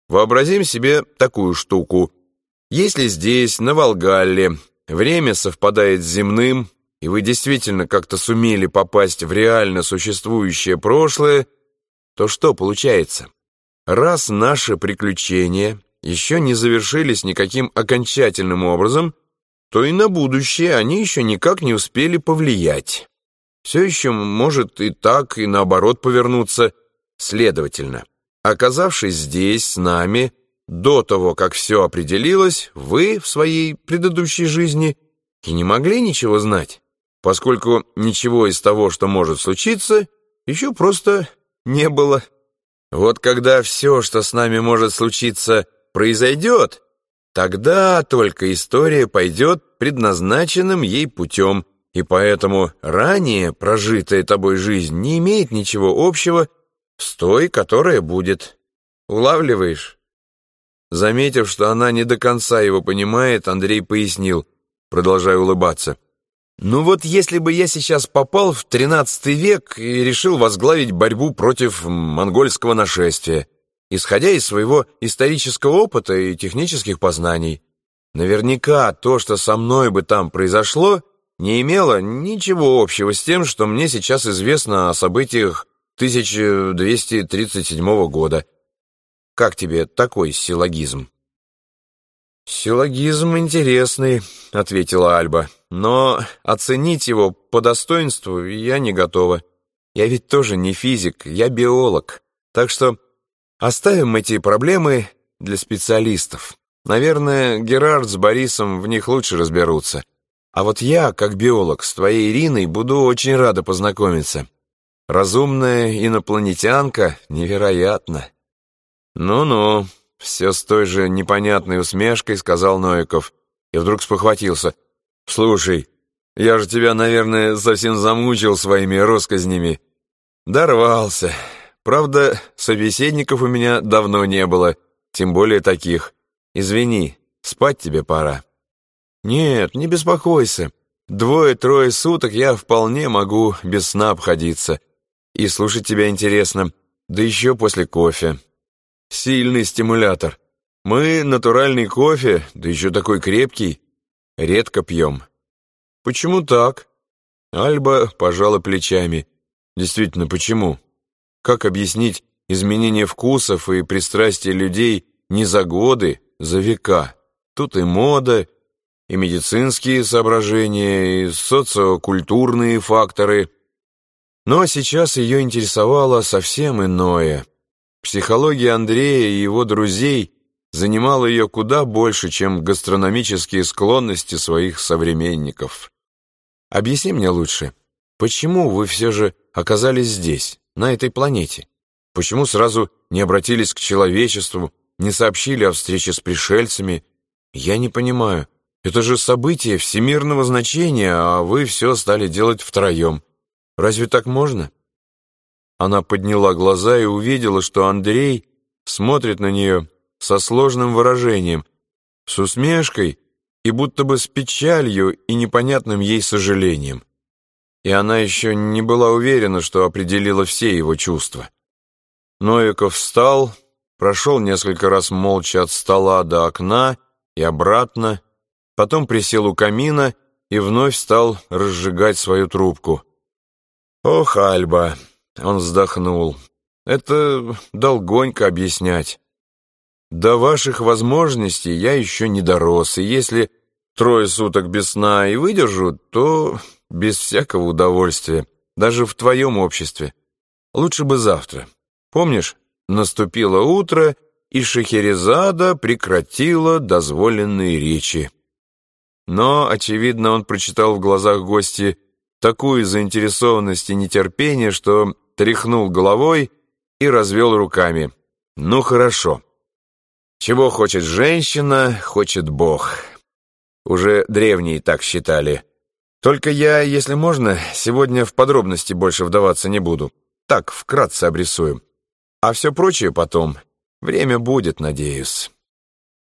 Вообразим себе такую штуку. Если здесь, на Волгалле, время совпадает с земным, и вы действительно как-то сумели попасть в реально существующее прошлое, то что получается? Раз наши приключения еще не завершились никаким окончательным образом, то и на будущее они еще никак не успели повлиять. Все еще может и так, и наоборот повернуться. Следовательно, оказавшись здесь с нами, до того, как все определилось, вы в своей предыдущей жизни и не могли ничего знать, поскольку ничего из того, что может случиться, еще просто не было. Вот когда все, что с нами может случиться, произойдет, тогда только история пойдет предназначенным ей путем, и поэтому ранее прожитая тобой жизнь не имеет ничего общего с той, которая будет. Улавливаешь? Заметив, что она не до конца его понимает, Андрей пояснил, продолжая улыбаться. Ну вот если бы я сейчас попал в XIII век и решил возглавить борьбу против монгольского нашествия, исходя из своего исторического опыта и технических познаний, наверняка то, что со мной бы там произошло, не имело ничего общего с тем, что мне сейчас известно о событиях 1237 года. Как тебе такой силлогизм? «Силлогизм интересный», — ответила Альба, «но оценить его по достоинству я не готова. Я ведь тоже не физик, я биолог, так что оставим эти проблемы для специалистов. Наверное, Герард с Борисом в них лучше разберутся. А вот я, как биолог, с твоей Ириной буду очень рада познакомиться. Разумная инопланетянка невероятно». «Ну-ну», — все с той же непонятной усмешкой сказал Новиков, и вдруг спохватился. «Слушай, я же тебя, наверное, совсем замучил своими россказнями». «Дорвался. Правда, собеседников у меня давно не было, тем более таких. Извини, спать тебе пора». «Нет, не беспокойся. 2-3 суток я вполне могу без сна обходиться. И слушать тебя интересно, да еще после кофе. Сильный стимулятор. Мы натуральный кофе, да еще такой крепкий, редко пьем». «Почему так?» Альба пожала плечами. «Действительно, почему? Как объяснить изменение вкусов и пристрастия людей не за годы, за века? Тут и мода, и медицинские соображения, и социокультурные факторы». Но сейчас ее интересовало совсем иное. Психология Андрея и его друзей занимала ее куда больше, чем гастрономические склонности своих современников. «Объясни мне лучше, почему вы все же оказались здесь, на этой планете? Почему сразу не обратились к человечеству, не сообщили о встрече с пришельцами? Я не понимаю, это же событие всемирного значения, а вы все стали делать втроем. Разве так можно?» Она подняла глаза и увидела, что Андрей смотрит на нее со сложным выражением, с усмешкой и будто бы с печалью и непонятным ей сожалением. И она еще не была уверена, что определила все его чувства. Новиков встал, прошел несколько раз молча от стола до окна и обратно, потом присел у камина и вновь стал разжигать свою трубку. «Ох, Альба!» Он вздохнул. «Это долгонько объяснять. До ваших возможностей я еще не дорос, и если 3 суток без сна и выдержу, то без всякого удовольствия, даже в твоем обществе. Лучше бы завтра. Помнишь, наступило утро, и Шахерезада прекратила дозволенные речи». Но, очевидно, он прочитал в глазах гостя такую заинтересованность и нетерпение, что тряхнул головой и развел руками. «Ну хорошо. Чего хочет женщина, хочет Бог». Уже древние так считали. Только я, если можно, сегодня в подробности больше вдаваться не буду. Так, вкратце обрисую. А все прочее потом. Время будет, надеюсь.